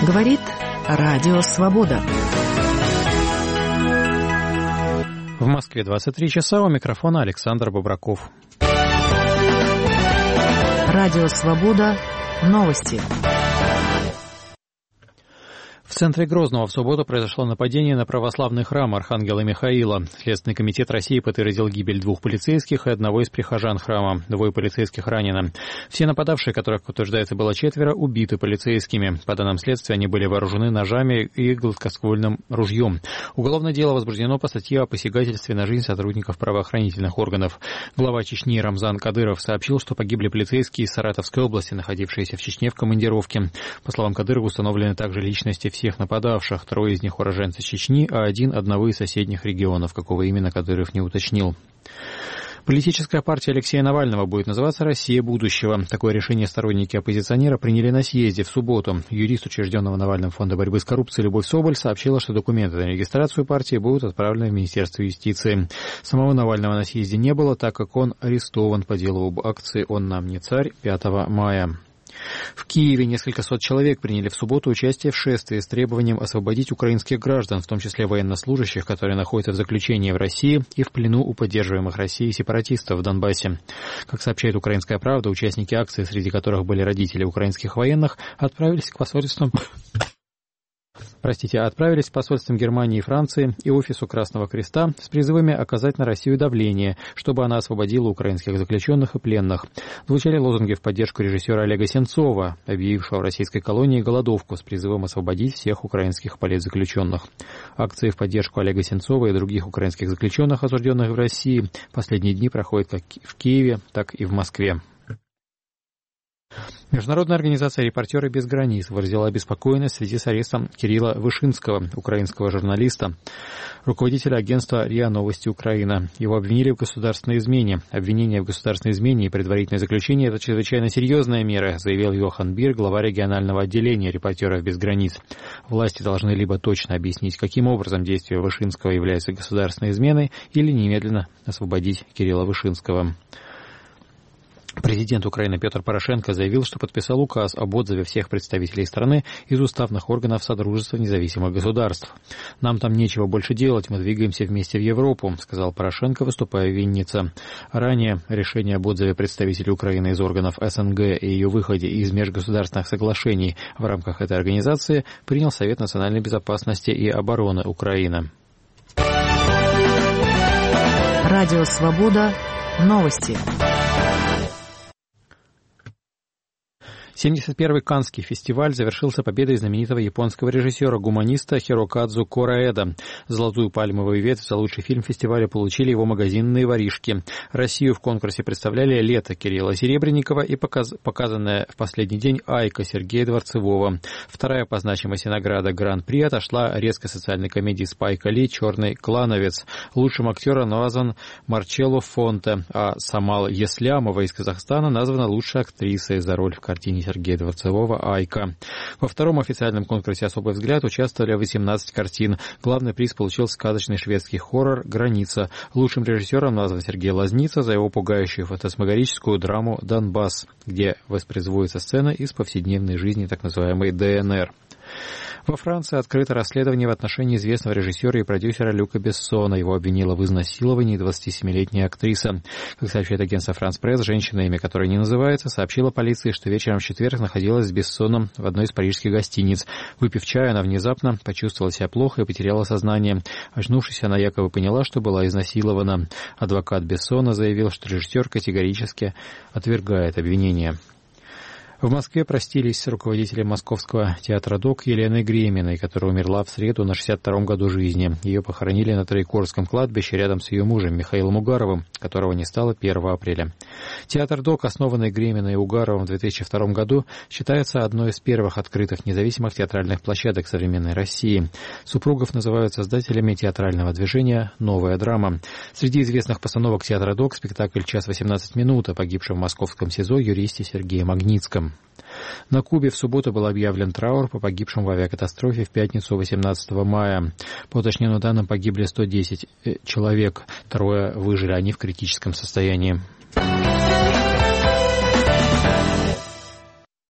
Говорит Радио Свобода. В Москве 23 часа, у микрофона Александр Бобраков. Радио Свобода. Новости. В центре Грозного в субботу произошло нападение на православный храм Архангела Михаила. Следственный комитет России подтвердил гибель 2 полицейских и одного из прихожан храма. 2 полицейских ранено. Все нападавшие, которых, как утверждается, было 4, убиты полицейскими. По данным следствия, они были вооружены ножами и гладкоствольным ружьем. Уголовное дело возбуждено по статье о посягательстве на жизнь сотрудников правоохранительных органов. Глава Чечни Рамзан Кадыров сообщил, что погибли полицейские из Саратовской области, находившиеся в Чечне в командировке. По словам Кадырова, установлены также личности всех нападавших. 3 из них уроженцы Чечни, а 1 одного из соседних регионов. Какого именно, Кадыров не уточнил. Политическая партия Алексея Навального будет называться «Россия будущего». Такое решение сторонники оппозиционера приняли на съезде в субботу. Юрист учрежденного Навальным фонда борьбы с коррупцией Любовь Соболь сообщила, что документы на регистрацию партии будут отправлены в Министерство юстиции. Самого Навального на съезде не было, так как он арестован по делу об акции «Он нам не царь» 5 мая. В Киеве несколько сот человек приняли в субботу участие в шествии с требованием освободить украинских граждан, в том числе военнослужащих, которые находятся в заключении в России и в плену у поддерживаемых Россией сепаратистов в Донбассе. Как сообщает «Украинская правда», участники акции, среди которых были родители украинских военных, отправились в посольствам Германии и Франции и офису Красного Креста с призывами оказать на Россию давление, чтобы она освободила украинских заключенных и пленных. Звучали лозунги в поддержку режиссера Олега Сенцова, объявившего в российской колонии голодовку с призывом освободить всех украинских политзаключенных. Акции в поддержку Олега Сенцова и других украинских заключенных, осужденных в России, последние дни проходят как в Киеве, так и в Москве. Международная организация «Репортеры без границ» выразила обеспокоенность в связи с арестом Кирилла Вышинского, украинского журналиста, руководителя агентства РИА Новости Украина. Его обвинили в государственной измене. Обвинение в государственной измене и предварительное заключение – это чрезвычайно серьезная мера, заявил Йохан Бир, глава регионального отделения «Репортеров без границ». Власти должны либо точно объяснить, каким образом действие Вышинского является государственной изменой, или немедленно освободить Кирилла Вышинского. Президент Украины Петр Порошенко заявил, что подписал указ об отзыве всех представителей страны из уставных органов Содружества независимых государств. «Нам там нечего больше делать, мы двигаемся вместе в Европу», сказал Порошенко, выступая в Виннице. Ранее решение об отзыве представителей Украины из органов СНГ и ее выходе из межгосударственных соглашений в рамках этой организации принял Совет национальной безопасности и обороны Украины. Радио Свобода. Новости. 71-й Каннский фестиваль завершился победой знаменитого японского режиссера-гуманиста Хирокадзу Кораэда. Золотую пальмовую ветвь за лучший фильм фестиваля получили его магазинные воришки. Россию в конкурсе представляли «Лето» Кирилла Серебренникова и показанная в последний день «Айка» Сергея Дворцевого. Вторая по значимости награда Гран-при отошла резкой социальной комедии Спайка Ли «Черный клановец». Лучшим актером назван Марчелло Фонте, а Самал Еслямова из Казахстана названа лучшей актрисой за роль в картине Сергея Дворцевого «Айка». Во втором официальном конкурсе «Особый взгляд» участвовали 18 картин. Главный приз получил сказочный шведский хоррор «Граница». Лучшим режиссером назван Сергей Лазница за его пугающую фантасмагорическую драму «Донбасс», где воспроизводятся сцены из повседневной жизни так называемой ДНР. Во Франции открыто расследование в отношении известного режиссера и продюсера Люка Бессона. Его обвинила в изнасиловании 27-летняя актриса. Как сообщает агентство «Франс Пресс», женщина, имя которой не называется, сообщила полиции, что вечером в четверг находилась с Бессоном в одной из парижских гостиниц. Выпив чай, она внезапно почувствовала себя плохо и потеряла сознание. Очнувшись, она якобы поняла, что была изнасилована. Адвокат Бессона заявил, что режиссер категорически отвергает обвинения. В Москве простились с руководителем Московского театра ДОК Еленой Греминой, которая умерла в среду на 62-м году жизни. Ее похоронили на Троекурском кладбище рядом с ее мужем Михаилом Угаровым, которого не стало 1 апреля. Театр ДОК, основанный Греминой и Угаровым в 2002 году, считается одной из первых открытых независимых театральных площадок современной России. Супругов называют создателями театрального движения «Новая драма». Среди известных постановок театра ДОК спектакль «Час 18 минут» о погибшем в московском СИЗО юристе Сергее Магнитском. На Кубе в субботу был объявлен траур по погибшим в авиакатастрофе в пятницу 18 мая. По уточненным данным, погибли 110 человек. 3 выжили, они в критическом состоянии.